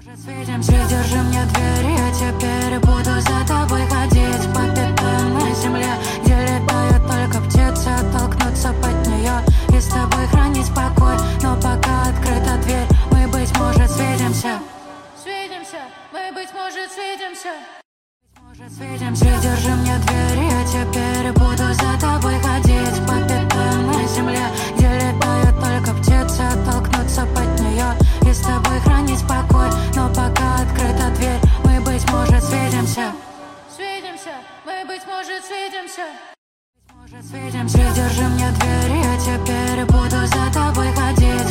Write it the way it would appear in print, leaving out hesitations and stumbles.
Может, свидимся, держи мне дверь, я теперь буду за тобой ходить по пятам на земле, где летают только птицы, оттолкнуться под нее и с тобой хранить покой. Но пока открыта дверь, мы, быть может, свидимся. Свидимся, мы, быть может, свидимся. Может, свидимся, держи мне дверь, я теперь буду за тобой ходить по пятам на земле, где летают только птицы, оттолкнуться под нее и с тобой хранить покой. Но пока открыта дверь, мы, быть может, свидимся. Свидимся, мы, быть может, свидимся. Быть может, свидимся, держи мне дверь, я теперь буду за тобой ходить.